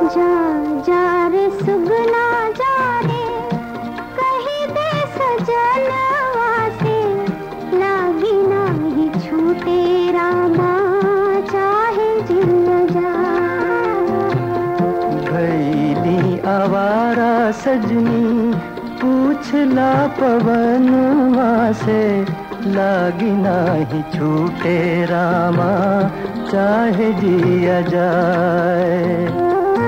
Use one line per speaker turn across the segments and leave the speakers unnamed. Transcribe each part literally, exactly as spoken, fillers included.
जा जा रे सुगना जा रे कहीं दे सजनवा से लागी नाही छूटे रामा चाहे जिल जा।
भैली आवारा सजनी पूछला पवनवा से लागी नाही छूटे रामा चाहे जिया जाए।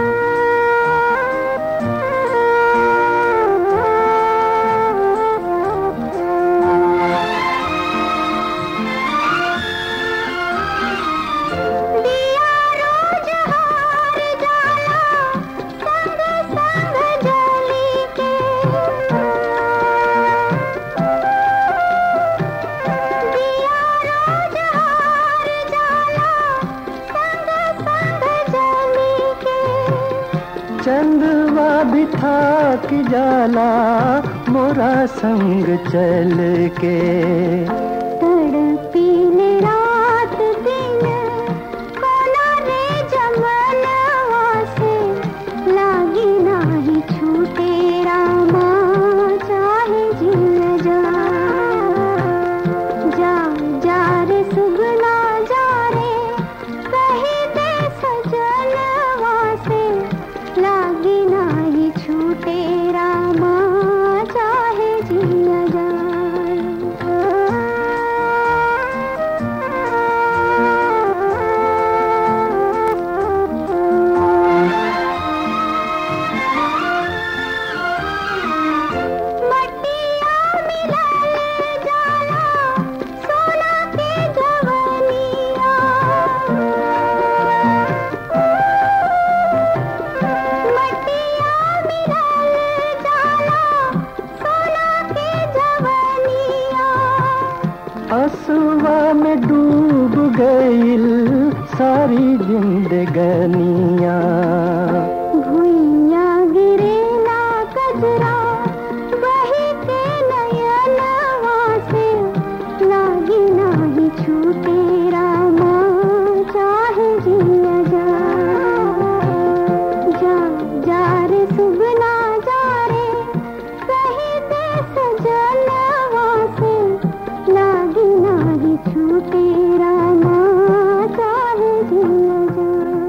चंदवा भी थाक जाला मोरा संग चल के
तड़पी ने रात दिन कोना रे जमनवा से लागी नाही छूटे रामा चाहे जिल जा। जा जा रे सुगना जा रे कहीं दे सजनवा से लागी नाही छूटे रामा चाहे जिया जाए। मटिया मिलाए जाला सोना के जवनिया
असुआ में डूब गईल सारी जिंदगनिया।
भुइया गिरे ना कजरा बही के नयनवा से लागी नाही छूटे रामा चाहे जिया जा। जा जा रे सुगना जा रे कहीं दे सजनवा से लागी नाही छूटे रामा चाहे जिया जा।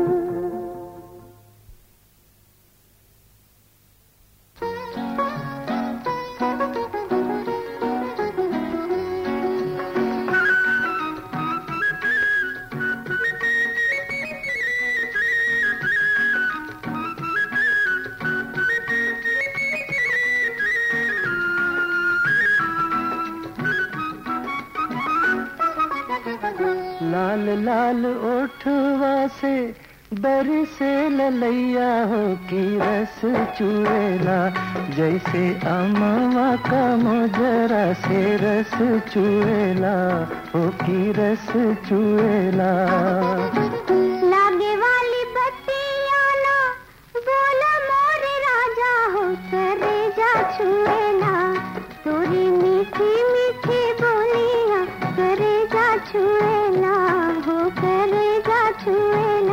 लाल लाल ओठवा से बरसे ललैया हो की रस चुएला जैसे अमवा का मोजरा से रस चुएला हो की रस चुएला।
लागे वाली बत्तियाँ ना बोला मोरे राजा हो करे जा छुएला तोरी मीठी मीठी बोलियाँ करे जा छुएला हो करे जा छुएला।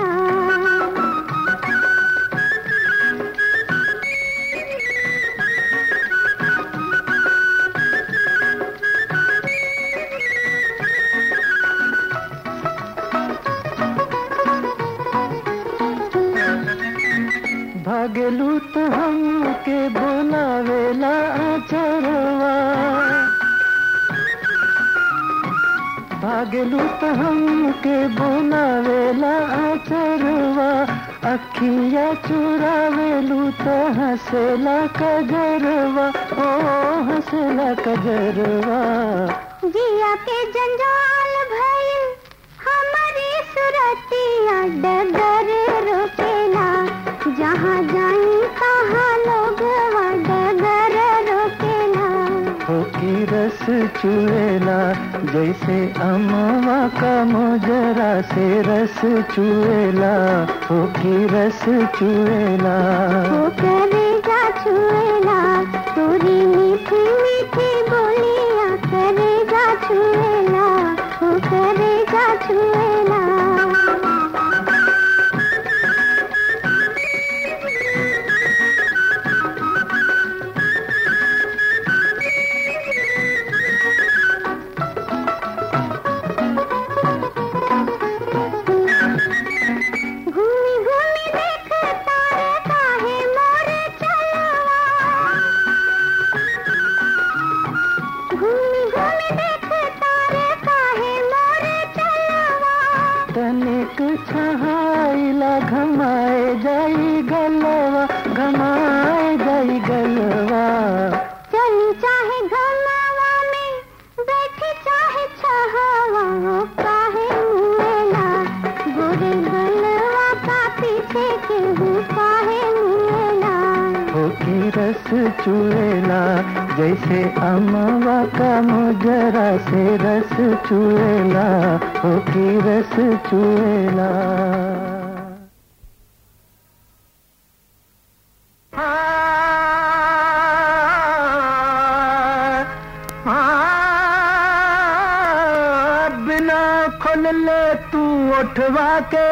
भागलू तो हमके बोलावेला आचरवा भागलू तो हमके बोलावेला आचरवा अखिया चुरावेलू तो हंसेला कजरवा ओ हंसेला कजरवा।
जिया के जंजाल भइल हमारी सुरतिया डगर रोकेला जहाँ जाई तहाँ लोगवा डगर रोकेला
हो की रस चुएला जैसे अमवा का मोजरा से रस चुएला हो की रस चुएला
हो करे जा छुएला तोरी मीठी मीठी बोलियाँ करे जा छुएला हो करे जा छुएला।
जाई गलवा, घमाए जाई गलवा।
चली चाहे घमावा में, बैठी चाहे छहावा, वो काहे मुएला, गोरे गलवा का पीछे केहू काहे मुएला।
हो की रस चुएला, जैसे अमवा का मोजरा से रस चुएला, हो की रस चुएला। बिना खोल ले तू उठवा के,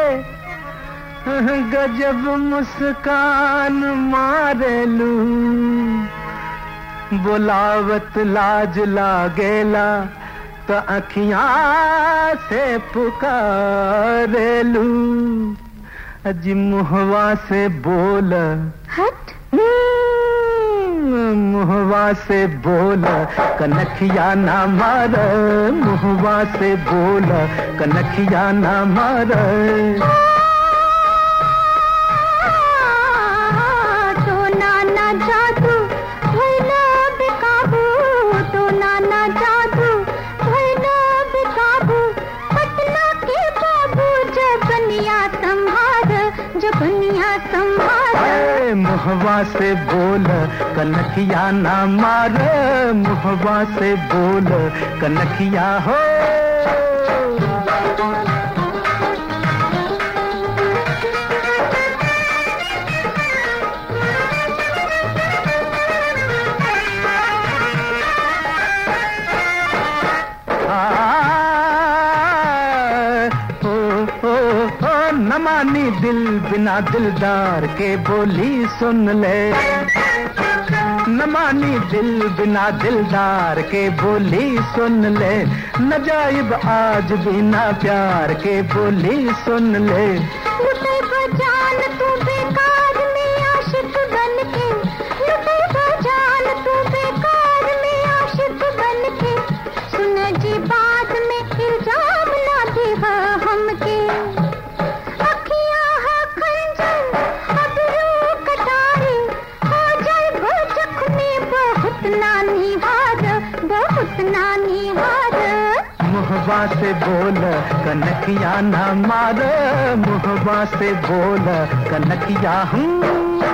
गजब मुस्कान मारेलू, बुलावत लाज लागेला तो अखियां से पुकारेलू। अजी मुहवा से बोल,
हट
मुहवा से बोल, कनखिया ना मार, मुहवा से बोल, कनखिया ना मार।
तो नाना जादू भइला बेकाबू, तो नाना जादू भइला बेकाबू, पटना के बाबू जबनिया संभार, जबनिया संभार।
मुहवा से बोल, कनखिया ना मार, मुहवा से बोल, कनखिया हो। न मानी दिल बिना दिलदार के बोली सुन ले, न मानी दिल बिना दिलदार के बोली सुन ले, न जाइब आज बिना प्यार के बोली सुन ले।
लुटे जान तू बेकार में आशिक बन के, लुटे जान तू बेकार में आशिक बन के, सुन जी बात में इल्जाम ना दे हमके।
मुहवा से बोल, कनखिया ना मार, मुहवा से बोल, कनखिया हूँ।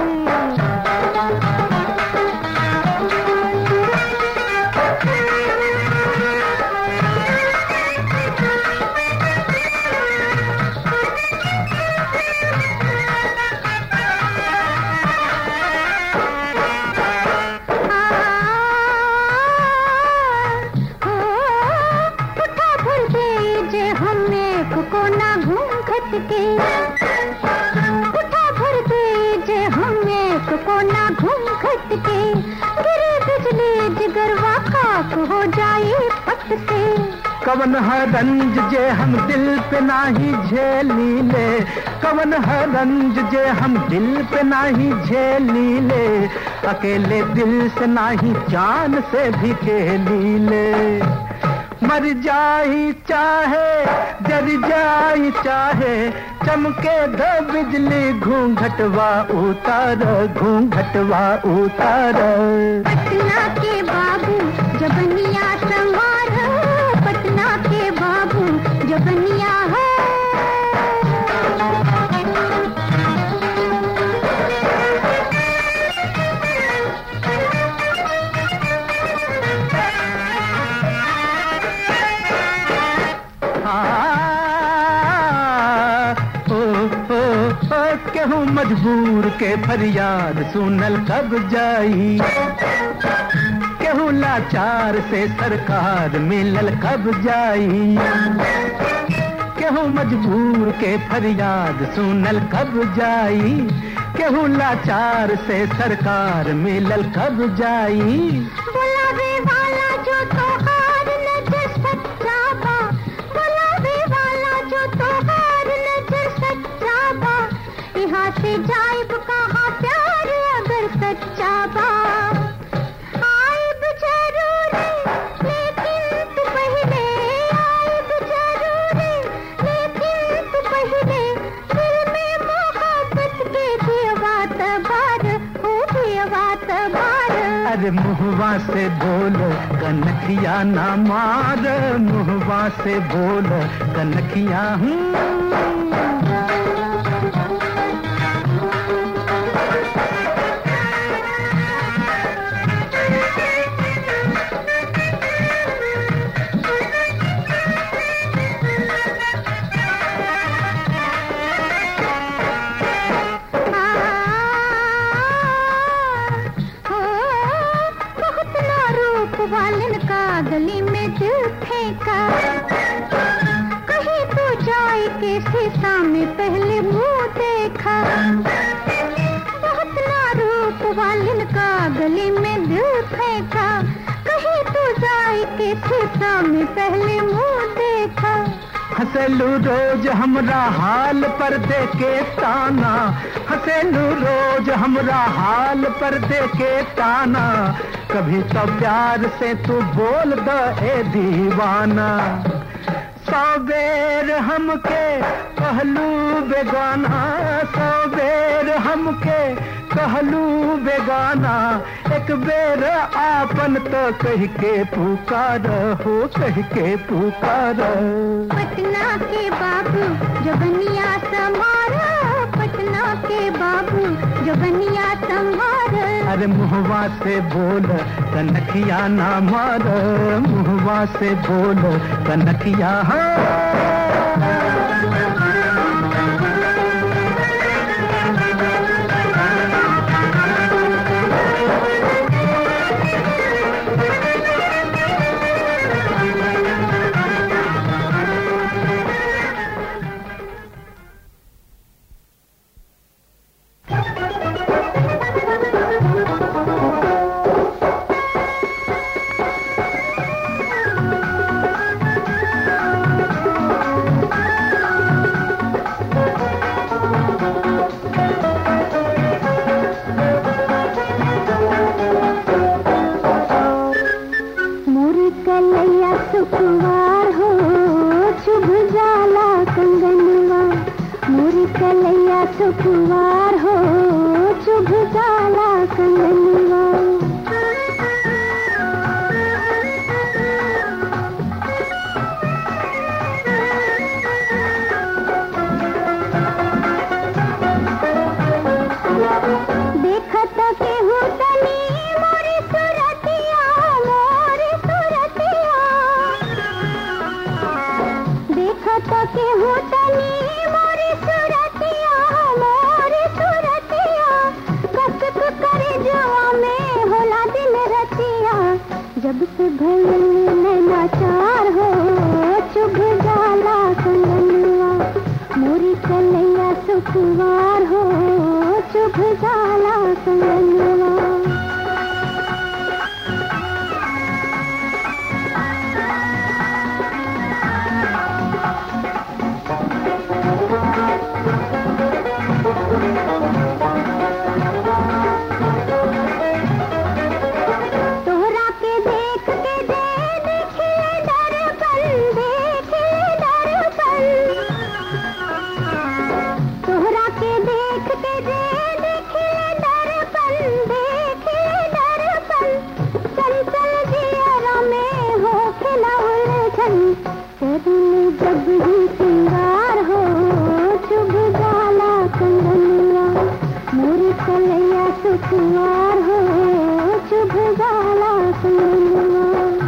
उठा भर दे जे हमें कोना घूम खट के, गिरे बिजली जिगरवा खाक हो जाए फट से।
कवन है रंज जे हम दिल पे नाही झेली ले, कवन है रंज जे हम दिल पे नाही झेली ले, अकेले दिल से नाही जान से भी खेली ले। मर जाई चाहे जर जाई चाहे, चमके द बिजली घूंघटवा उतार, घूंघटवा उतार।
पटना के बाबू जबनिया संवार, पटना के बाबू जबनिया है।
केहूँ मजबूर के फरियाद सुनल कब जाई, केहूँ लाचार से सरकार मिलल कब जाई, केहूँ मजबूर के फरियाद सुनल कब जाई, केहूँ लाचार से सरकार मिलल कब जाई।
बुलावे वाला जो तो हार नजर सच्चा बा, बुलावे वाला जो तो हार नजर सच्चा बा, यहाँ से जाइब कहाँ प्यार अगर सच्चा बा। आइब जरूरी लेकिन तू पहले, आइब जरूरी लेकिन तू पहले, दिल में मोहब्बत के
अरे मुहवा से बोल कनखिया ना मार, मुहवा से बोल कनखिया।
वालन का गली में दिल फेंका, कहीं तो जाए के शीशा में पहले मुंह देखा। बहुत ना रूप वालन का गली में दिल फेंका, कहीं तो जाए के शीशा में पहले मुंह देखा।
हंसेलू रोज हमरा हाल पर देके ताना, हंसेलू रोज हमरा हाल पर देके ताना। कभी तो प्यार से तू बोल दो ए दीवाना। सौ बेर हमके कहलू बेगाना, सौ बेर हमके कहलू बेगाना। एक बेर आपन तो कह के पुकार हो, कह के पुकार।
पटना के बाबू जो बनिया समारा, पटना के बाबू जो बनिया समारा।
अरे मुहवा से बोल कनखिया ना मार, मुहवा से बोल कनखिया।
सुकुवार हो शुभ जाला कंगनवा, मोरी कलैया सुकुवार हो शुभ जाला कंगनवा। देखत के हूँ तनी मोरी सुरतिया, मोरी सुरतिया। देखत के हूँ तनी मोरी सुरतिया, मोरी सुरतिया। कसक करे जुआ में होला दिन रतिया, जब से भइल नैनाचार हो चुभ जाला कंगनवा। मोरी कलैया सुकुवार हो चुभ जाला कंगनवा। तोहरा के देख के दे देखे दर्पण, देखे दर्पण। तोहरा के देख के दे देखे दर्पण, देखे दर्पण। चंचल जियरा में हो खिला उलझन, करूं जब ही सिंगार हो शुभ जाला कंगनवा। मोरी कलैया सुकुवार हो शुभ जाला कंगनवा।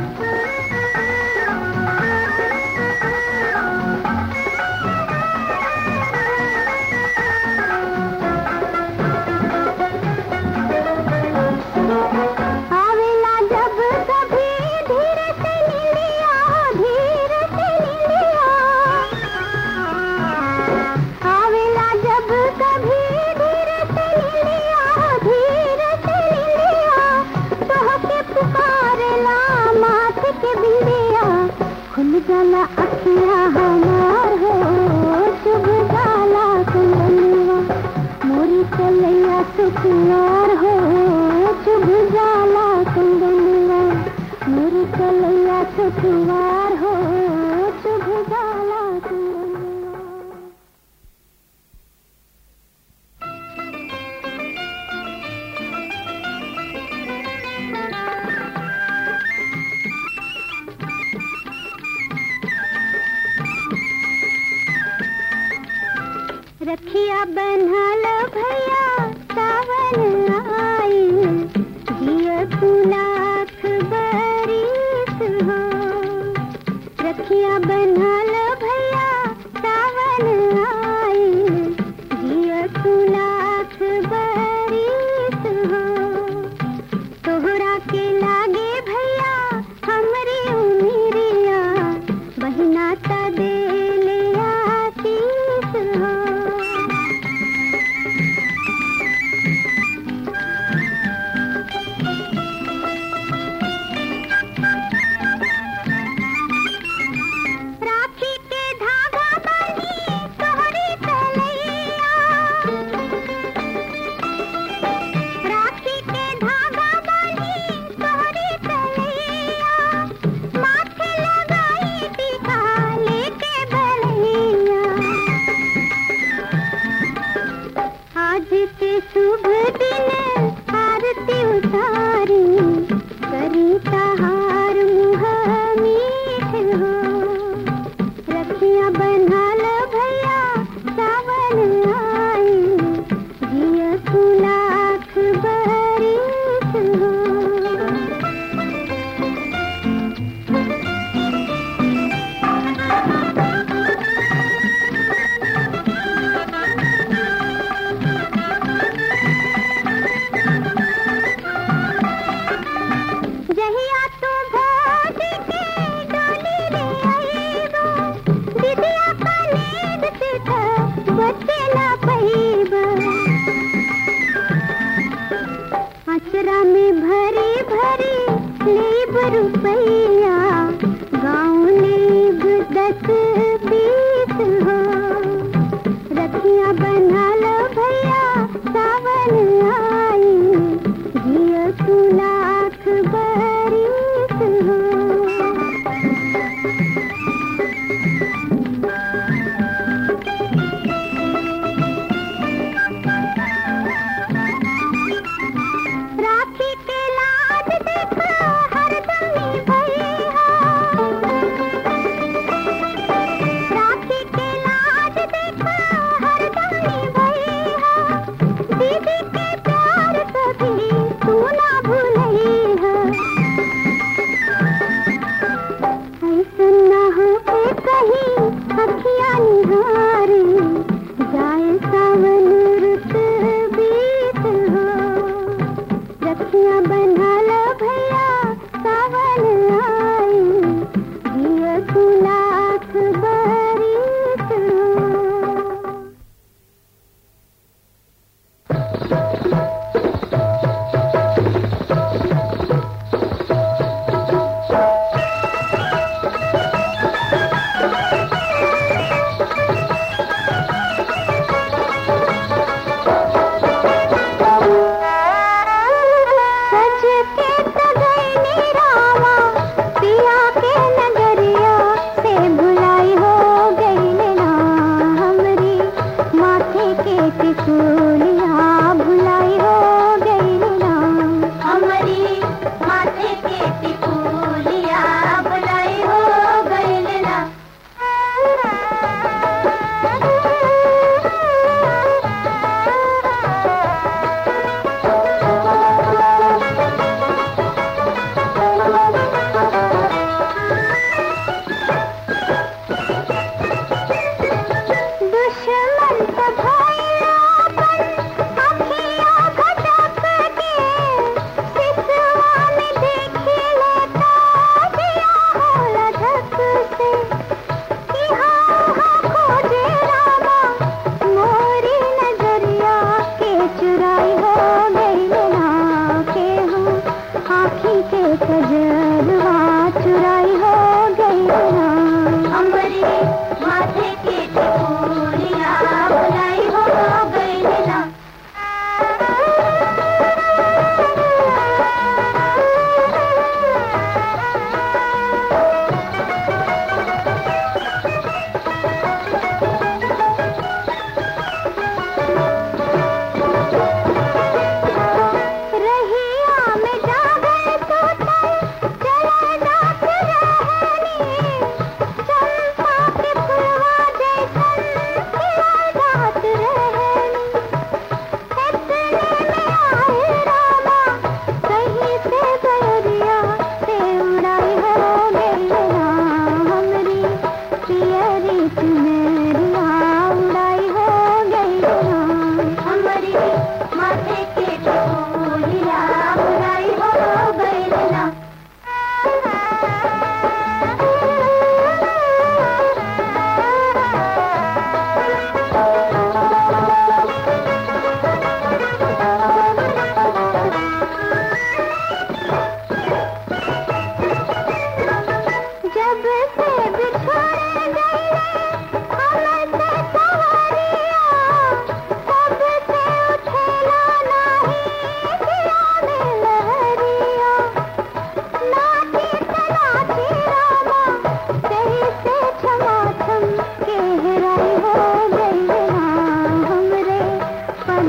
आवेला जब कभी धीरे से नीलिया, धीरे से नीलिया। आवेला जब कभी धीरे से नीलिया, धीरे से नीलिया। तोहके पुकारेला माथे के बिंदिया, खुल जाला अखियाँ हमार हो शुभ जाला कंगनवा। मोरी कलैया सुकुवार हो शुभ जाला कंगनवा। मोरी कलैया सुकुवार हो शुभ जाला कंगनवा। बन्हाल भैया सावन आइल, जिया तू लाख बरिस हो। रखिया बन्हाल भैया सावन आइल, जिया तू लाख बरिस हो। तोहरा के लागे भैया हमरी उमिरिया, बहिना ता दे ले आशीष हो। राखी के धागा बांधी तोहरी तलैया, राखी के धागा बांधी तोहरी तलैया, माथे लगाई टीका लेके बलैया। आज के शुभ दिन आरती उतारी, करी तहार मुँह मीठ हो। रखिया बन्हाल भैया सावन आइल, जिया तू लाख बरिस हो। जहिया तू भोज के डोली ले आइबो, दिदिया का नींद से था बचे ना पईबो। अचरा में भरी भरी लेब रुपैया, गाँव लेब दस बीस हो। रखिया बन्हाल भैया सावन आइल, जिया तू लाख बरिस हो। राखी के लाज देखो हरदम भैया, राखी के लाज देखो हरदम भैया। दीदी के प्यार कभी तू ना भूलैहा, ऐसन ना हो के कहीं अखिया निहारे, जाए सावन रुत बीत हो। रखिया बन्हाल भैया सावन आइल, जिया तू लाख बरिस हो। सज के सगैनी रामा पिया के नगरिया, से भुलाई हो गई ना हमरी माथे के टिकुलिया। भुलाई हो गई ना हमरी माथे के टिकुलिया, भुलाई हो गई ना। दुश्मन तो भइला अपन, अखिया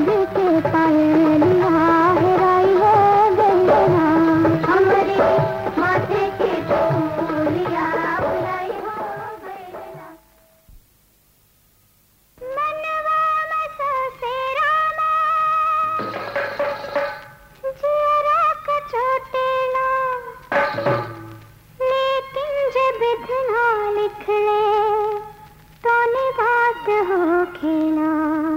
चांदी के पायलिया हेराई हो गई ना, हमारे माथे के फूलिया हेराई हो गई ना। मनवा में ससे रामा जियरा का छोटे ना, लेकिन जब इतना लिख ले तो ने बात हो खेला।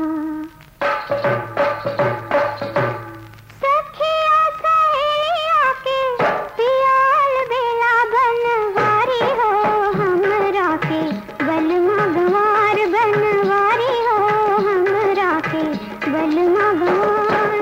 सखिया सहेलिया के पियाल बेला बनवारी हो, हमरा के बलमा गंवार बनवारी हो, हमरा के बलमा गंवार।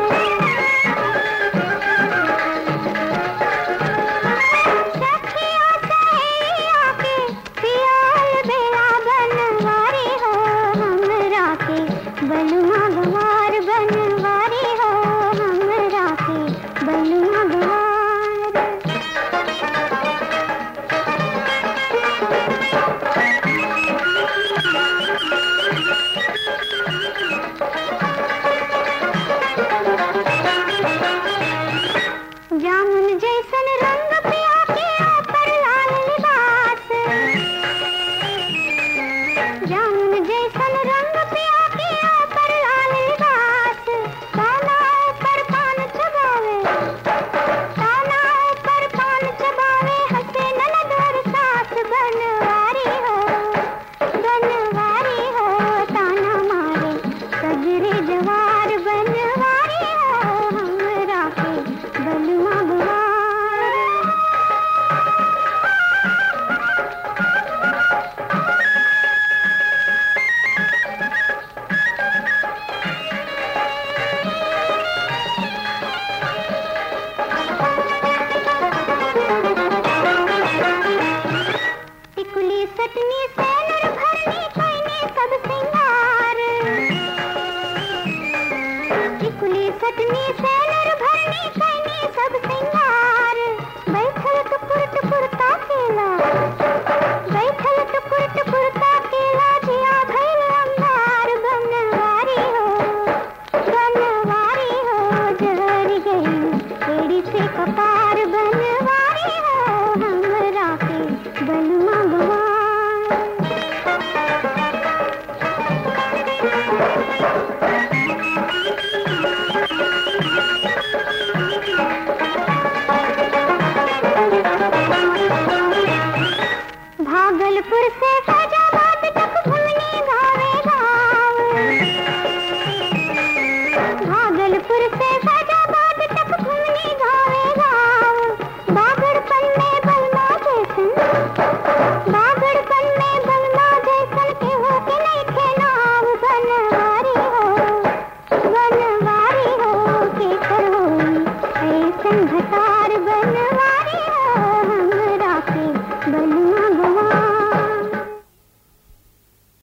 सखिया सहेलिया के पियाल बेला बनवारी हो, हमरा के बलमा गंवार बनवारी हो, हमरा के बलमा गंवार। जामुन जैसन रंग पिया के ऊपर लाल लिबास, जामुन जैसन रंग पिया के ऊपर लाल लिबास। ताना ऊपर पान चबावे, ताना ऊपर पान चबावे, हंसे ननद और सास बनवारी हो, बनवारी हो। ताना मारे सगरे जवार बनवारी हो, हमरा के बलमा गंवार। टिकुली सटनी सेनुर भरनी कैनी सब सिंगार, टिकुली सटनी सेनुर भरनी कैनी सब सिंगार। बैठल टुकुर टुकुर ताकेला, बैठल टुकुर टुकुर ताकेला, जिया भइल अंगार बनवारी हो, बनवारी हो। जहर गई एड़ी से कपार बनवारी हो, हमरा के बलमा गंवार। भागलपुर से फैजाबाद तक घूमने गावे गाँव, भागलपुर से